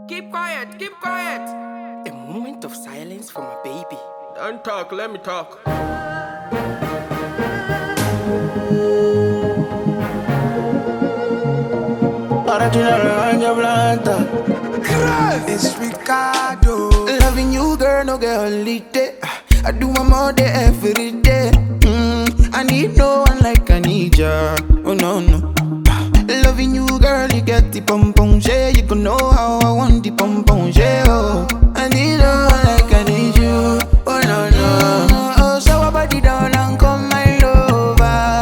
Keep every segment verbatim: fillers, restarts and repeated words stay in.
Keep quiet, keep quiet. A moment of silence for my baby. Don't talk, let me talk. Ahora tú la rebaña blanca. It's Ricardo. Loving you, girl, no get holiday. I do my more day every day. Mm, I need no one like I need ya. Oh no no. Loving you, girl, you get the pom pom yeah. You can know how I want the pom pom yeah. Oh, I need no one like I need you. Oh no no. Oh, so I body down and come my lover.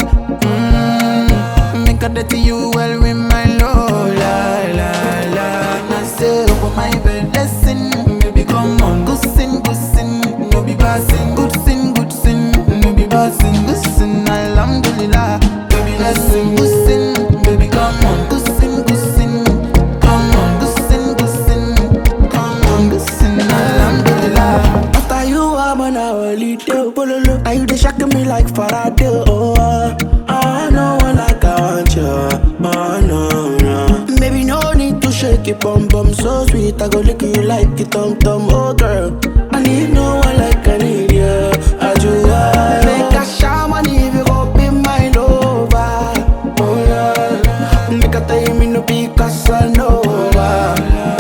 Mm, make a dirty you well with my love. La la la. I say over my bed, listen, baby, come on, good sin, good sin, no be bad sin, good sin, good sin, no be bad sin, good sin, alhamdulillah, baby, listen, good sin, baby, come on, good sin, good sin, come on, good sin, good sin, come on, good sin, alhamdulillah. After you, I'm on a holiday, bololo, and you dey shock me like Faraday, oh, uh, I know one like I want you, oh no, no, baby, no need to shake it, bum bum, so sweet, I go lick you like it, tum tum, oh girl, I need no one like I need you, I do, I make a shaman if you go be my lover, oh yeah, make a time in no be Casanova,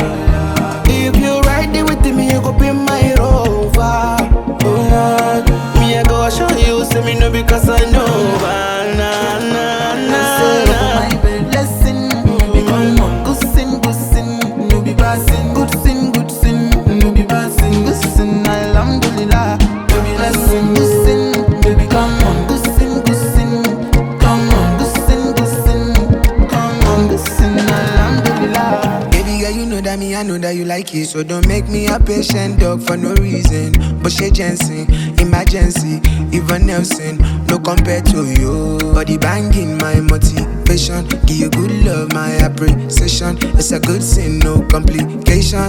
if you ride it with me, you go be my rover, oh yeah, me I go show you, say me no be Casanova, na na na, na. My bed, listen, baby, come on, good sin, good sin, no be bad sin, good sin, good sin, no be bad sin, good sin, alhamdulillah, baby, listen, good sin, baby, come on, good sin, good sin, come on, good sin, good sin, come on, good sin, alhamdulillah. Baby girl, you know that me, I know that you like it. So don't make me a patient dog for no reason. But she Jensen, emergency, even Nelson, no compare to you. Body banging, my motivation. Give you good love, my appreciation. It's a good sin, no complication.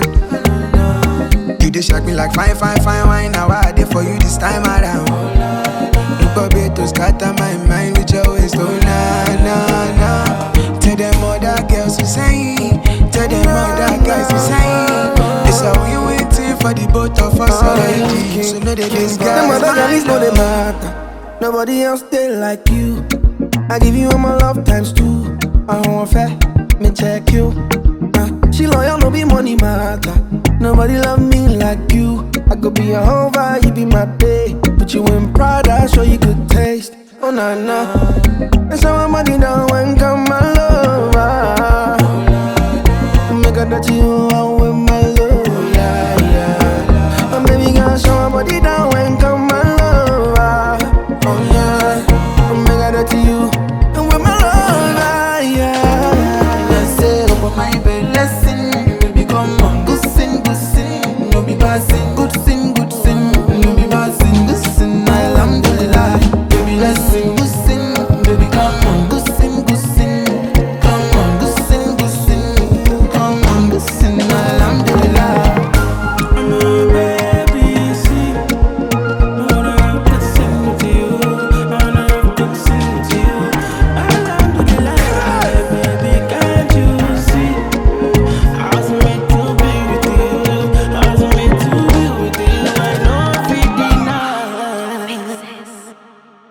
You dey shock me like fine, fine, fine wine. Now I did for you this time around. Look up to scatter my mind with your waist, oh na na na. Tell them other girls to say, tell them other guys to say. It's a win-win thing for the both of us already. So know that this guy Them is other mine, girls know they matter. Nobody else they like you. I give you all my love times two. I want fair, me check you. Uh, she loyal, no be money matter. Nobody love me like you. I could be a hover, you be my babe. Put you in Prada, show you good taste. Oh na na. And so my money down when come my lover. Make a dirty you out with